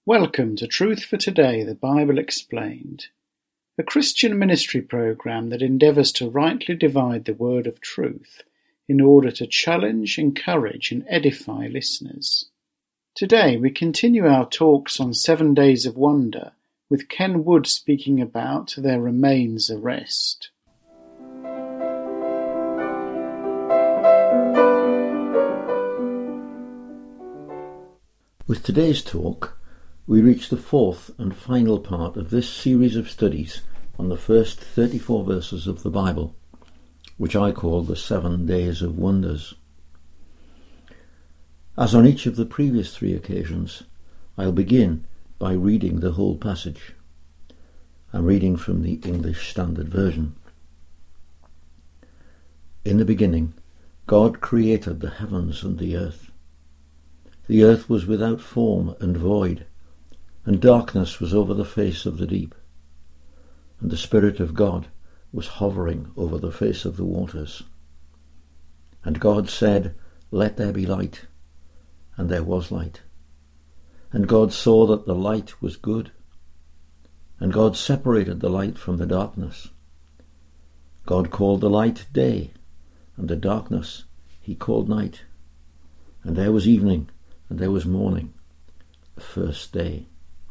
Welcome to Truth for Today, the Bible Explained, a Christian ministry program that endeavours to rightly divide the word of truth in order to challenge, encourage and edify listeners. Today we continue our talks on 7 Days of Wonder, with Ken Wood speaking about There Remains a Rest. With today's talk, we reach the fourth and final part of this series of studies on the first 34 verses of the Bible, which I call the 7 Days of Wonders. As on each of the previous 3 occasions, I'll begin by reading the whole passage. I'm reading from the English Standard Version. In the beginning, God created the heavens and the earth. The earth was without form and void, and darkness was over the face of the deep. And the Spirit of God was hovering over the face of the waters. And God said, "Let there be light." And there was light. And God saw that the light was good. And God separated the light from the darkness. God called the light day, and the darkness he called night. And there was evening, and there was morning, the first day.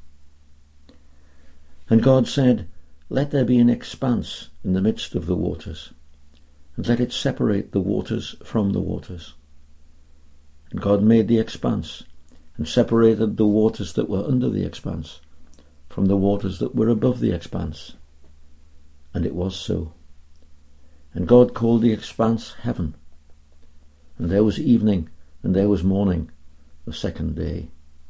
And God said, "Let there be an expanse in the midst of the waters, and let it separate the waters from the waters." And God made the expanse, and separated the waters that were under the expanse from the waters that were above the expanse. And it was so. And God called the expanse heaven. And there was evening, and there was morning, the second day.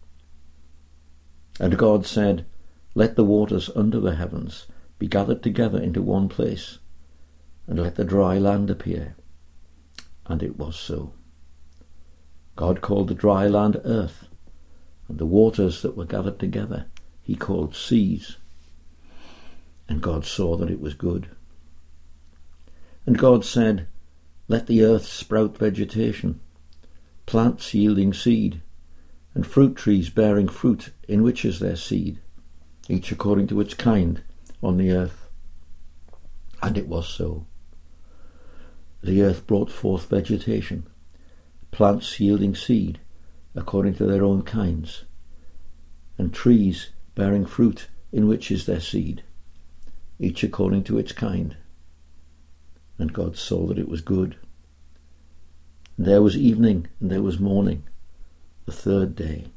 And God said, "Let the waters under the heavens be gathered together into one place, and let the dry land appear." And it was so. God called the dry land earth, and the waters that were gathered together he called seas. And God saw that it was good. And God said, "Let the earth sprout vegetation, plants yielding seed, and fruit trees bearing fruit in which is their seed, each according to its kind, on the earth." And it was so. The earth brought forth vegetation, plants yielding seed, according to their own kinds, and trees bearing fruit in which is their seed, each according to its kind. And God saw that it was good. And there was evening, and there was morning, the third day.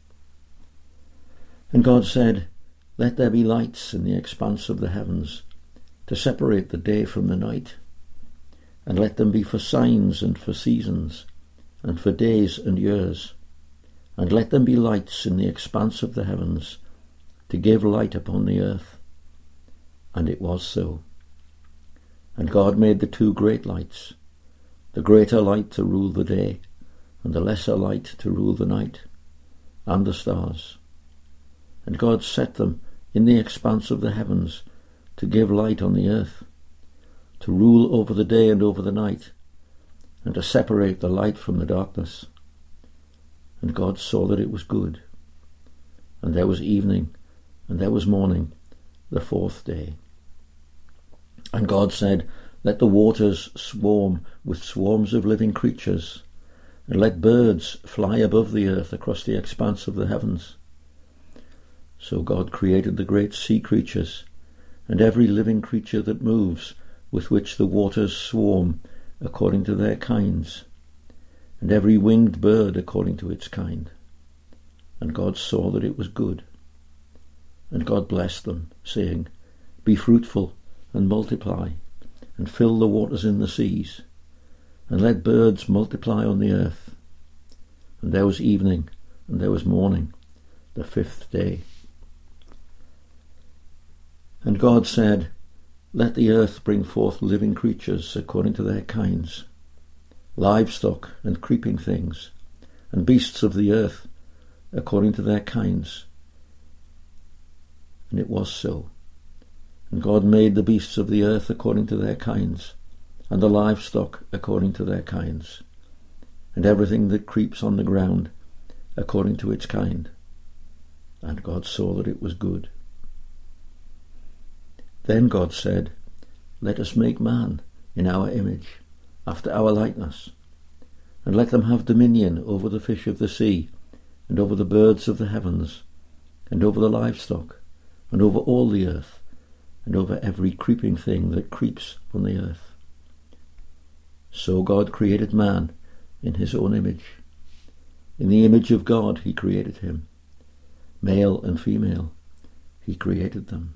And God said, "Let there be lights in the expanse of the heavens, to separate the day from the night, and let them be for signs and for seasons, and for days and years, and let them be lights in the expanse of the heavens, to give light upon the earth." And it was so. And God made the 2 great lights, the greater light to rule the day, and the lesser light to rule the night, and the stars. And God set them in the expanse of the heavens to give light on the earth, to rule over the day and over the night, and to separate the light from the darkness. And God saw that it was good. And there was evening, and there was morning, the fourth day. And God said, "Let the waters swarm with swarms of living creatures, and let birds fly above the earth across the expanse of the heavens." So God created the great sea creatures, and every living creature that moves, with which the waters swarm, according to their kinds, and every winged bird according to its kind. And God saw that it was good. And God blessed them, saying, "Be fruitful, and multiply, and fill the waters in the seas, and let birds multiply on the earth." And there was evening, and there was morning, the fifth day. And God said, "Let the earth bring forth living creatures according to their kinds, livestock and creeping things, and beasts of the earth according to their kinds." And it was so. And God made the beasts of the earth according to their kinds, and the livestock according to their kinds, and everything that creeps on the ground according to its kind. And God saw that it was good. Then God said, Let us make man in our image, after our likeness, and let them have dominion over the fish of the sea, and over the birds of the heavens, and over the livestock, and over all the earth, and over every creeping thing that creeps on the earth. So God created man in his own image. In the image of God he created him. Male and female he created them.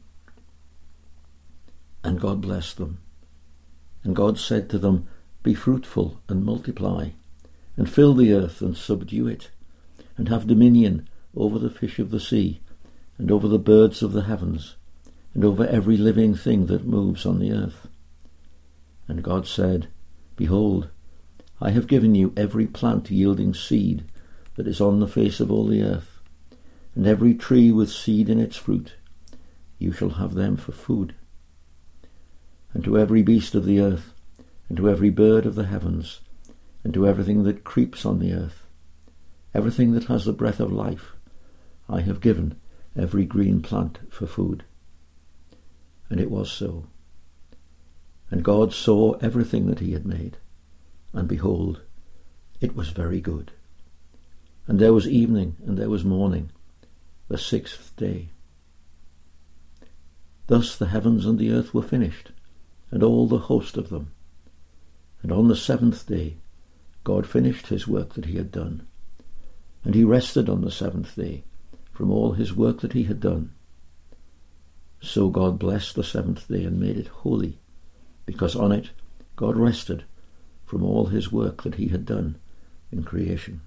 And God blessed them. And God said to them, Be fruitful and multiply, and fill the earth and subdue it, and have dominion over the fish of the sea, and over the birds of the heavens, and over every living thing that moves on the earth. And God said, Behold, I have given you every plant yielding seed that is on the face of all the earth, and every tree with seed in its fruit. You shall have them for food. And to every beast of the earth, and to every bird of the heavens, and to everything that creeps on the earth, everything that has the breath of life, I have given every green plant for food. And it was so. And God saw everything that he had made, and behold, it was very good. And there was evening, and there was morning, the sixth day. Thus the heavens and the earth were finished, and all the host of them. And on the seventh day God finished his work that he had done, and he rested on the seventh day from all his work that he had done. So God blessed the seventh day and made it holy, because on it God rested from all his work that he had done in creation.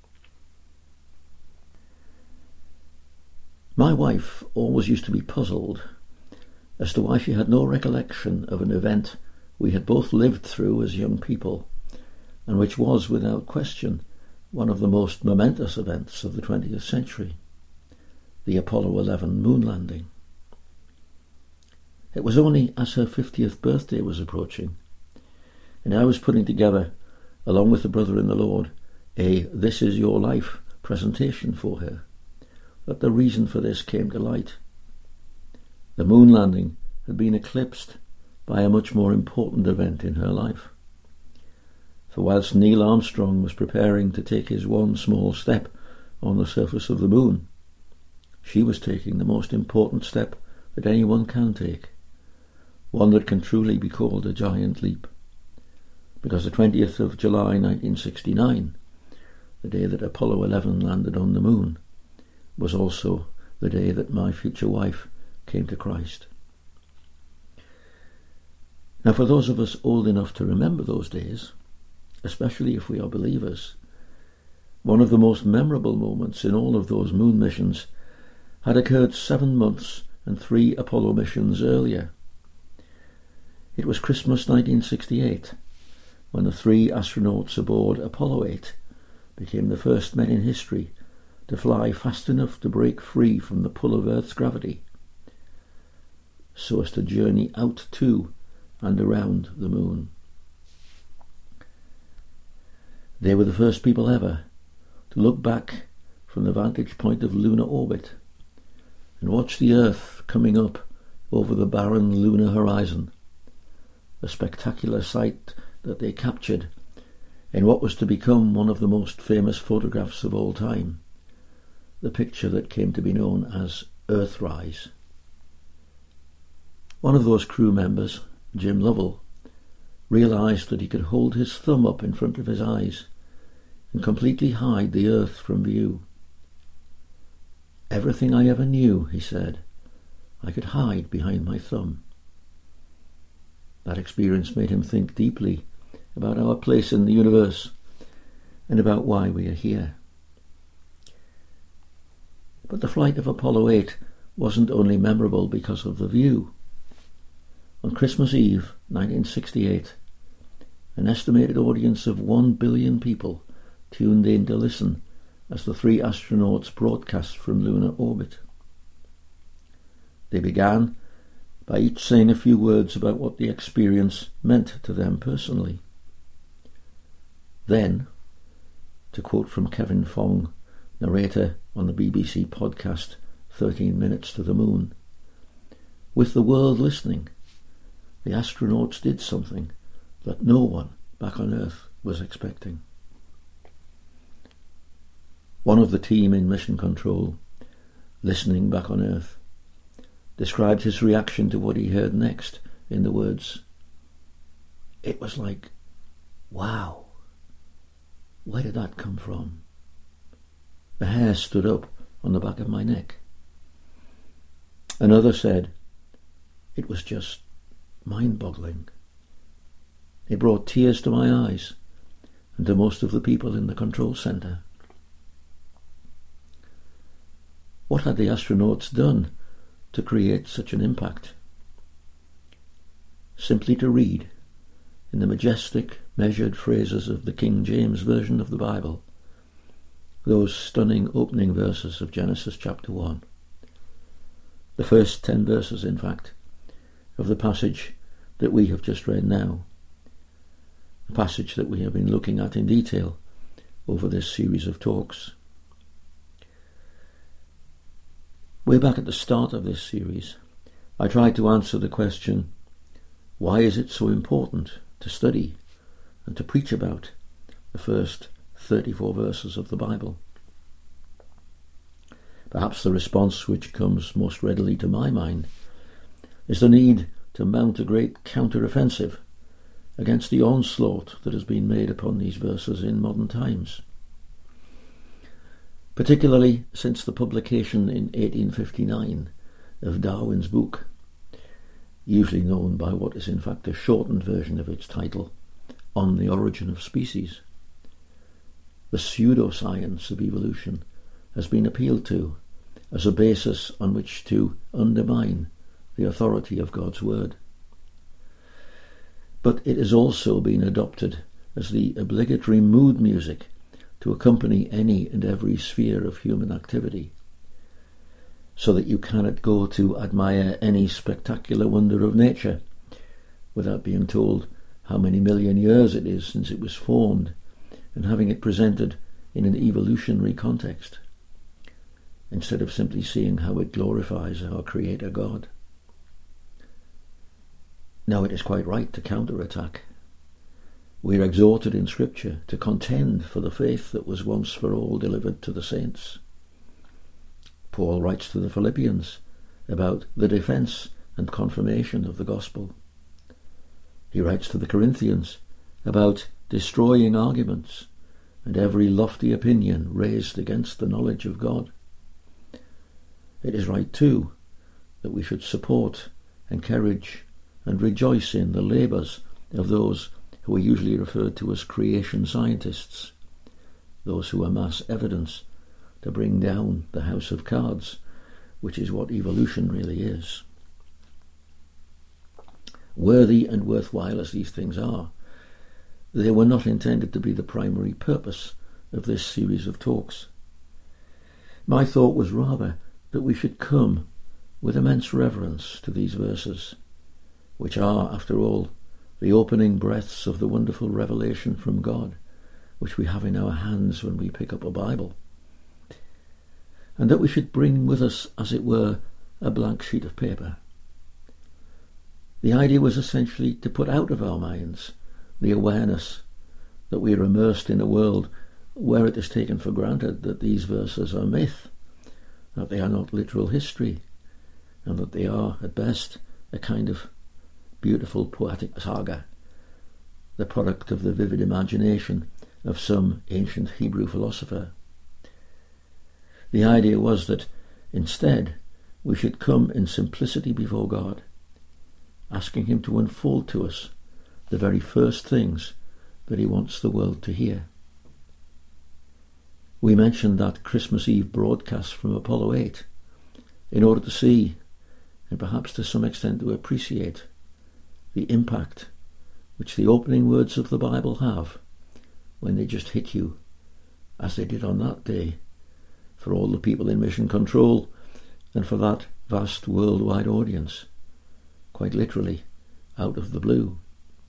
My wife always used to be puzzled as to why she had no recollection of an event we had both lived through as young people, and which was, without question, one of the most momentous events of the 20th century, the Apollo 11 moon landing. It was only as her 50th birthday was approaching, and I was putting together, along with a brother in the Lord, a This Is Your Life presentation for her, that the reason for this came to light. The moon landing had been eclipsed by a much more important event in her life. For whilst Neil Armstrong was preparing to take his one small step on the surface of the moon, she was taking the most important step that anyone can take, one that can truly be called a giant leap. Because the 20th of July 1969, the day that Apollo 11 landed on the moon, was also the day that my future wife came to Christ. Now, for those of us old enough to remember those days, especially if we are believers, one of the most memorable moments in all of those moon missions had occurred 7 months and 3 Apollo missions earlier. It was Christmas 1968, when the 3 astronauts aboard Apollo 8 became the first men in history to fly fast enough to break free from the pull of Earth's gravity, so as to journey out to and around the moon. They were the first people ever to look back from the vantage point of lunar orbit and watch the Earth coming up over the barren lunar horizon, a spectacular sight that they captured in what was to become one of the most famous photographs of all time, the picture that came to be known as Earthrise. One of those crew members, Jim Lovell, realised that he could hold his thumb up in front of his eyes and completely hide the Earth from view. Everything I ever knew, he said, I could hide behind my thumb. That experience made him think deeply about our place in the universe and about why we are here. But the flight of Apollo 8 wasn't only memorable because of the view. On Christmas Eve, 1968, an estimated audience of 1 billion people tuned in to listen as the 3 astronauts broadcast from lunar orbit. They began by each saying a few words about what the experience meant to them personally. Then, to quote from Kevin Fong, narrator on the BBC podcast 13 minutes to the moon. With the world listening, the astronauts did something that no one back on Earth was expecting. One of the team in Mission Control, listening back on Earth, described his reaction to what he heard next in the words, "It was like, wow, where did that come from? The hair stood up on the back of my neck." Another said, "It was just mind-boggling. It brought tears to my eyes and to most of the people in the control centre." What had the astronauts done to create such an impact? Simply to read, in the majestic, measured phrases of the King James Version of the Bible, those stunning opening verses of Genesis chapter 1. The first 10 verses, in fact, of the passage that we have just read now. A passage that we have been looking at in detail over this series of talks. Way back at the start of this series, I tried to answer the question, why is it so important to study and to preach about the first 34 verses of the Bible? Perhaps the response which comes most readily to my mind is the need to mount a great counter-offensive against the onslaught that has been made upon these verses in modern times. Particularly since the publication in 1859 of Darwin's book, usually known by what is in fact a shortened version of its title, On the Origin of Species. The pseudoscience of evolution has been appealed to as a basis on which to undermine the authority of God's word. But it has also been adopted as the obligatory mood music to accompany any and every sphere of human activity, so that you cannot go to admire any spectacular wonder of nature without being told how many million years it is since it was formed and having it presented in an evolutionary context, instead of simply seeing how it glorifies our Creator God. Now it is quite right to counterattack. We are exhorted in Scripture to contend for the faith that was once for all delivered to the saints. Paul writes to the Philippians about the defence and confirmation of the gospel. He writes to the Corinthians about destroying arguments and every lofty opinion raised against the knowledge of God. It is right, too, that we should support, encourage, and rejoice in the labours of those who are usually referred to as creation scientists, those who amass evidence to bring down the house of cards, which is what evolution really is. Worthy and worthwhile as these things are, they were not intended to be the primary purpose of this series of talks. My thought was rather that we should come with immense reverence to these verses, which are, after all, the opening breaths of the wonderful revelation from God, which we have in our hands when we pick up a Bible, and that we should bring with us, as it were, a blank sheet of paper. The idea was essentially to put out of our minds the awareness that we are immersed in a world where it is taken for granted that these verses are myth, that they are not literal history, and that they are, at best, a kind of beautiful poetic saga, the product of the vivid imagination of some ancient Hebrew philosopher. The idea was that, instead, we should come in simplicity before God, asking him to unfold to us the very first things that he wants the world to hear. We mentioned that Christmas Eve broadcast from Apollo 8 in order to see, and perhaps to some extent to appreciate, the impact which the opening words of the Bible have when they just hit you, as they did on that day, for all the people in Mission Control and for that vast worldwide audience, quite literally, out of the blue.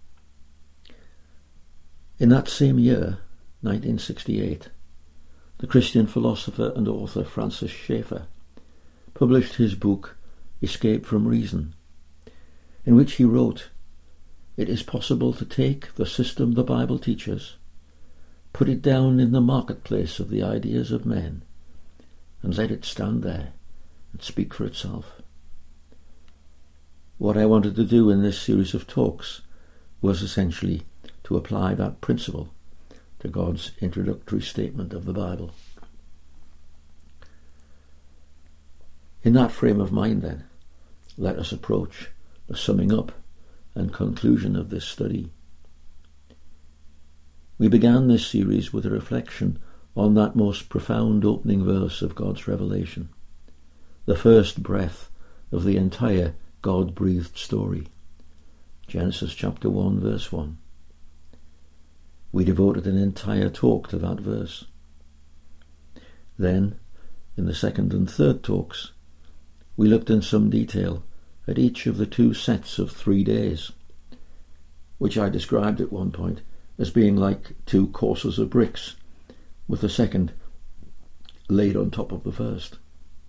In that same year, 1968, the Christian philosopher and author Francis Schaeffer published his book Escape from Reason, in which he wrote, "It is possible to take the system the Bible teaches, put it down in the marketplace of the ideas of men, and let it stand there and speak for itself." What I wanted to do in this series of talks was essentially to apply that principle to God's introductory statement of the Bible. In that frame of mind, then, let us approach the summing up and conclusion of this study. We began this series with a reflection on that most profound opening verse of God's revelation, the first breath of the entire God-breathed story, Genesis chapter 1, verse 1. We devoted an entire talk to that verse. Then, in the second and third talks, we looked in some detail at each of the two sets of 3 days, which I described at one point as being like two courses of bricks, with the second laid on top of the first.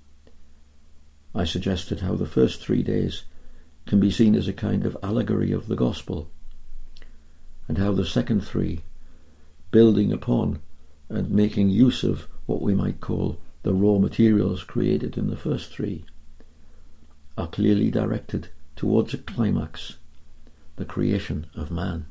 I suggested how the first 3 days can be seen as a kind of allegory of the gospel, and how the second 3, building upon and making use of what we might call the raw materials created in the first 3, are clearly directed towards a climax, the creation of man.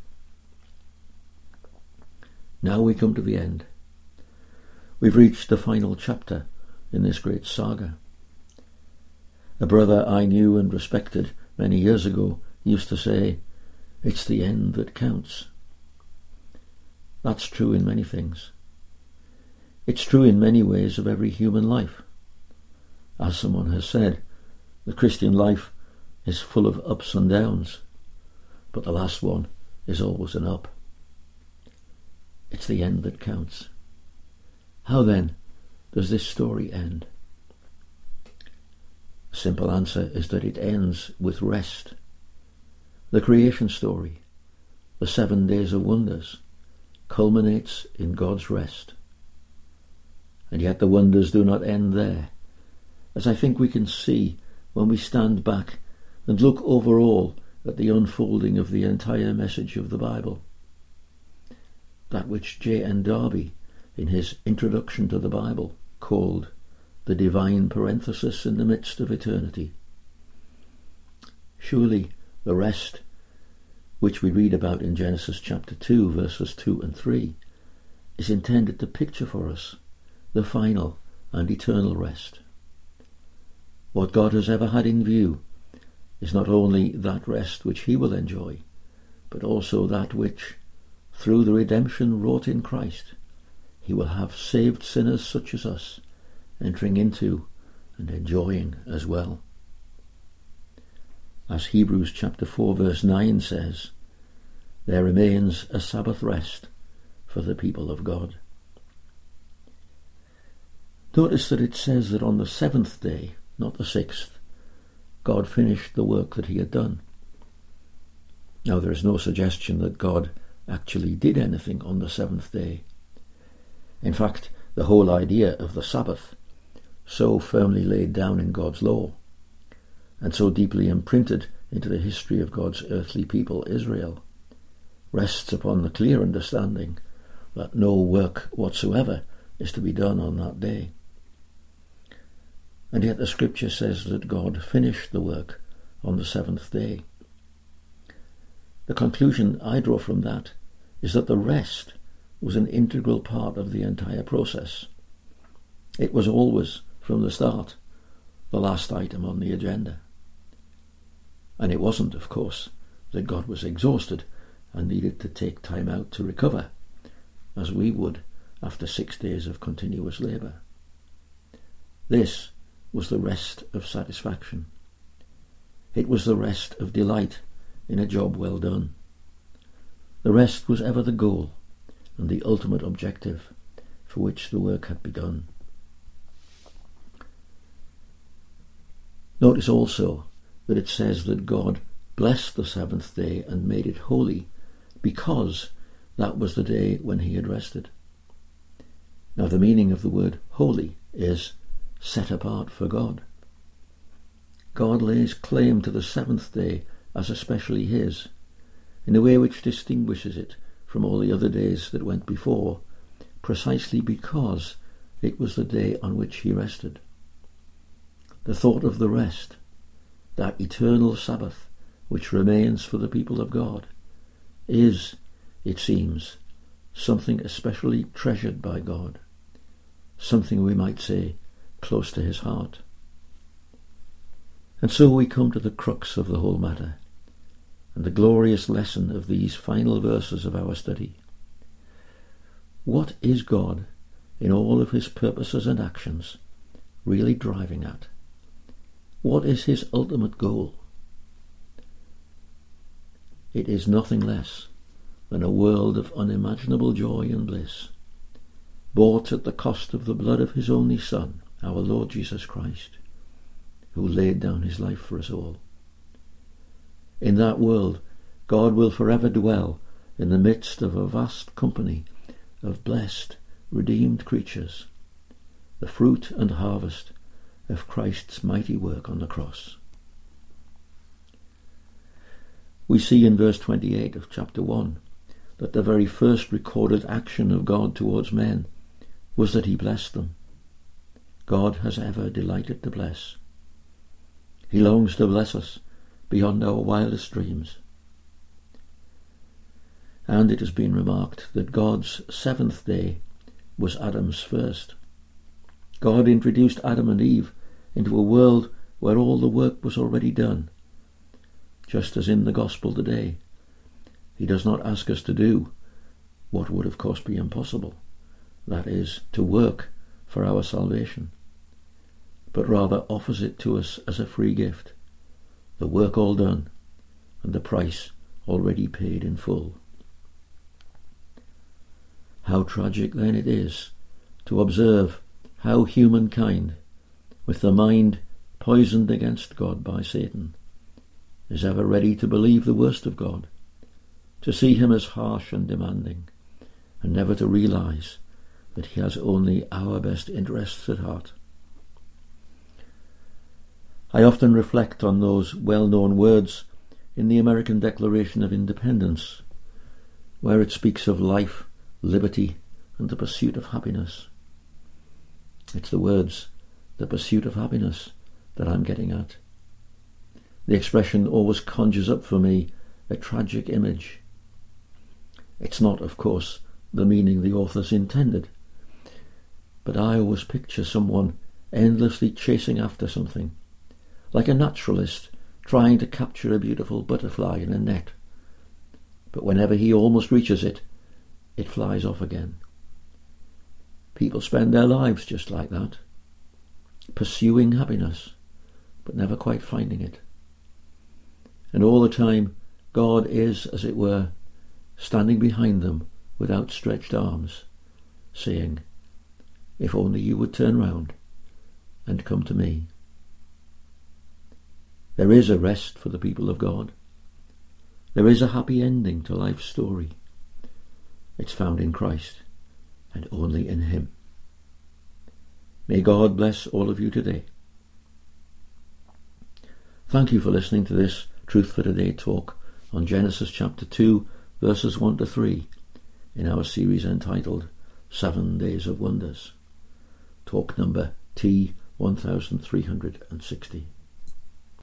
Now we come to the end. We've reached the final chapter in this great saga. A brother I knew and respected many years ago used to say, "It's the end that counts." That's true in many things. It's true in many ways of every human life. As someone has said, the Christian life is full of ups and downs, but the last one is always an up. It's the end that counts. How then does this story end? The simple answer is that it ends with rest. The creation story, the 7 days of wonders, culminates in God's rest. And yet the wonders do not end there, as I think we can see when we stand back and look overall at the unfolding of the entire message of the Bible. That which J.N. Darby, in his Introduction to the Bible, called the divine parenthesis in the midst of eternity. Surely the rest, which we read about in Genesis chapter 2, verses 2 and 3, is intended to picture for us the final and eternal rest. What God has ever had in view is not only that rest which he will enjoy, but also that which, through the redemption wrought in Christ, he will have saved sinners such as us entering into and enjoying as well. As Hebrews chapter 4 verse 9 says, there remains a Sabbath rest for the people of God. Notice that it says that on the 7th day, not the 6th, God finished the work that he had done. Now there is no suggestion that God actually did anything on the 7th day. In fact, the whole idea of the Sabbath, so firmly laid down in God's law, and so deeply imprinted into the history of God's earthly people, Israel, rests upon the clear understanding that no work whatsoever is to be done on that day. And yet the scripture says that God finished the work on the 7th day. The conclusion I draw from that is that the rest was an integral part of the entire process. It was always, from the start, the last item on the agenda. And it wasn't, of course, that God was exhausted and needed to take time out to recover, as we would after 6 days of continuous labour. This was the rest of satisfaction. It was the rest of delight in a job well done. The rest was ever the goal and the ultimate objective for which the work had begun. Notice also that it says that God blessed the 7th day and made it holy, because that was the day when he had rested. Now the meaning of the word holy is set apart for God. God lays claim to the seventh day as especially his, in a way which distinguishes it from all the other days that went before, precisely because it was the day on which he rested. The thought of the rest, that eternal Sabbath which remains for the people of God, is, it seems, something especially treasured by God, something we might say close to his heart. And so we come to the crux of the whole matter, and the glorious lesson of these final verses of our study. What is God, in all of his purposes and actions, really driving at? What is his ultimate goal? It is nothing less than a world of unimaginable joy and bliss, bought at the cost of the blood of his only Son, our Lord Jesus Christ, who laid down his life for us all. In that world, God will forever dwell in the midst of a vast company of blessed, redeemed creatures, the fruit and harvest of Christ's mighty work on the cross. We see in verse 28 of chapter 1 that the very first recorded action of God towards men was that he blessed them. God has ever delighted to bless. He longs to bless us beyond our wildest dreams. And it has been remarked that God's seventh day was Adam's first. God introduced Adam and Eve into a world where all the work was already done. Just as in the gospel today, he does not ask us to do what would of course be impossible, that is, to work for our salvation, but rather offers it to us as a free gift, the work all done and the price already paid in full. How tragic then it is to observe how humankind, with the mind poisoned against God by Satan, is ever ready to believe the worst of God, to see him as harsh and demanding, and never to realize that he has only our best interests at heart. I often reflect on those well-known words in the American Declaration of Independence, where it speaks of life, liberty, and the pursuit of happiness. It's the words, the pursuit of happiness, that I'm getting at. The expression always conjures up for me a tragic image. It's not, of course, the meaning the authors intended, but I always picture someone endlessly chasing after something, like a naturalist trying to capture a beautiful butterfly in a net. But whenever he almost reaches it, it flies off again. People spend their lives just like that, pursuing happiness, but never quite finding it. And all the time, God is, as it were, standing behind them with outstretched arms, saying, "If only you would turn round and come to me." There is a rest for the people of God. There is a happy ending to life's story. It's found in Christ, and only in him. May God bless all of you today. Thank you for listening to this Truth for Today talk on Genesis chapter 2, verses 1 to 3, in our series entitled 7 Days of Wonders. Talk number T1360.